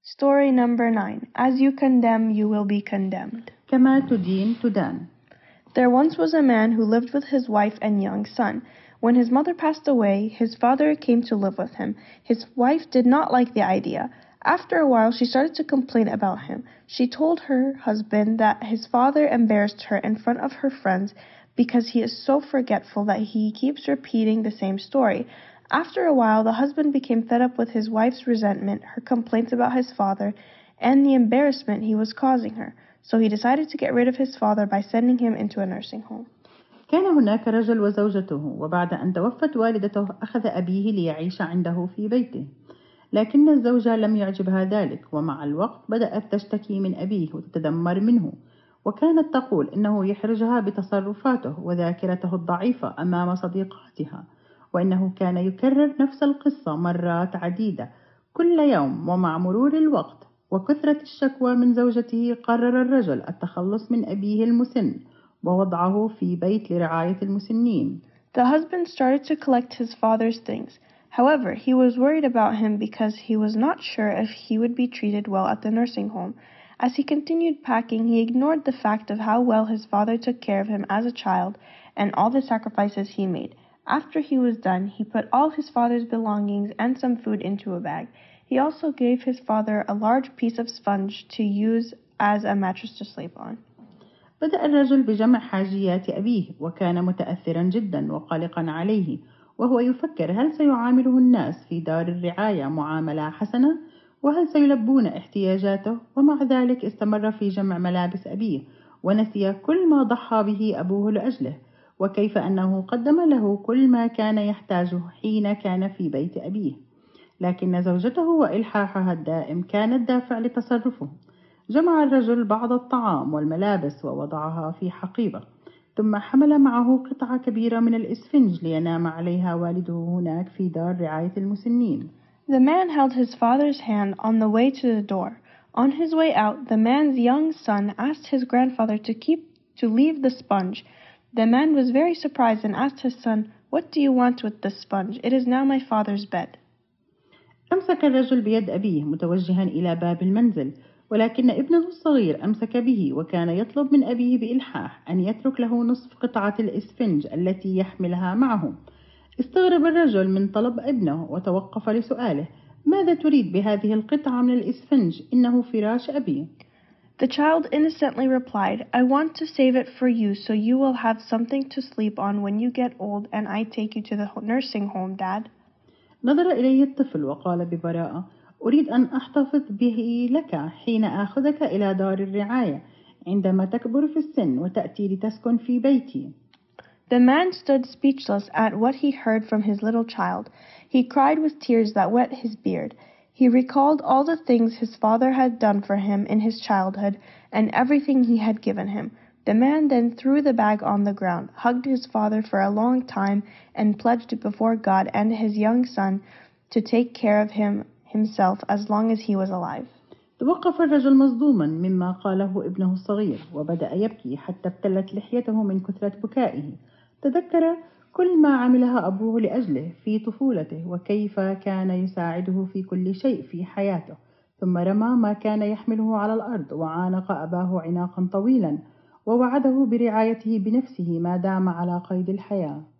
Story number 9. As you condemn, you will be condemned. كما تدين تدان. There once was a man who lived with his wife and young son. When his mother passed away, his father came to live with him. His wife did not like the idea. After a while, she started to complain about him. She told her husband that his father embarrassed her in front of her friends because he is so forgetful that he keeps repeating the same story. After a while, the husband became fed up with his wife's resentment, her complaints about his father, and the embarrassment he was causing her. So he decided to get rid of his father by sending him into a nursing home. كان هناك رجل وزوجته، وبعد أن توفت والدته أخذ أبيه ليعيش عنده في بيته، لكن الزوجة لم يعجبها ذلك، ومع الوقت بدأت تشتكي من أبيه وتتذمر منه، وكانت تقول إنه يحرجها بتصرفاته وذاكرته الضعيفة أمام صديقاتها، وإنه كان يكرر نفس القصة مرات عديدة كل يوم. ومع مرور الوقت وكثرة الشكوى من زوجته قرر الرجل التخلص من أبيه المسن ووضعه في بيت لرعاية المسنين. The husband started to collect his father's things. However, he was worried about him because he was not sure if he would be treated well at the nursing home. As he continued packing, he ignored the fact of how well his father took care of him as a child and all the sacrifices he made. After he was done, he put all his father's belongings and some food into a bag. He also gave his father a large piece of sponge to use as a mattress to sleep on. بدأ الرجل بجمع حاجيات أبيه، وكان متأثرا جدا وقلقا عليه، وهو يفكر هل سيعامله الناس في دار الرعاية معاملة حسنة، وهل سيلبون احتياجاته. ومع ذلك استمر في جمع ملابس أبيه، ونسي كل ما ضحى به أبوه لأجله، وكيف أنه قدم له كل ما كان يحتاجه حين كان في بيت أبيه. لكن زوجته وإلحاحها الدائم كان الدافع لتصرفه. جمع الرجل بعض الطعام والملابس ووضعها في حقيبة، ثم حمل معه قطعة كبيرة من الإسفنج لينام عليها والده هناك في دار رعاية المسنين. The man held his father's hand on the way to the door. On his way out, the man's young son asked his grandfather to leave the sponge. The man was very surprised and asked his son, "What do you want with this sponge? It is now my father's bed." أمسك الرجل بيد أبيه متوجها إلى باب المنزل، ولكن ابنه الصغير أمسك به، وكان يطلب من أبيه بإلحاح أن يترك له نصف قطعة الإسفنج التي يحملها معه. استغرب الرجل من طلب ابنه وتوقف لسؤاله: ماذا تريد بهذه القطعة من الإسفنج؟ إنه فراش أبي. The child innocently replied, "I want to save it for you so you will have something to sleep on when you get old and I take you to the nursing home, Dad." نظر إليه الطفل وقال ببراءة: أريد أن أحتفظ به لك حين آخذك إلى دار الرعاية عندما تكبر في السن وتأتي لتسكن في بيتي. The man stood speechless at what he heard from his little child. He cried with tears that wet his beard. He recalled all the things his father had done for him in his childhood and everything he had given him. The man then threw the bag on the ground, hugged his father for a long time, and pledged before God and his young son to take care of him himself as long as he was alive. توقف الرجل مصدوما مما قاله ابنه الصغير، وبدأ يبكي حتى ابتلت لحيته من كثرة بكائه. تذكر كل ما عملها أبوه لأجله في طفولته، وكيف كان يساعده في كل شيء في حياته. ثم رمى ما كان يحمله على الأرض، وعانق أباه عناقا طويلا، ووعده برعايته بنفسه ما دام على قيد الحياة.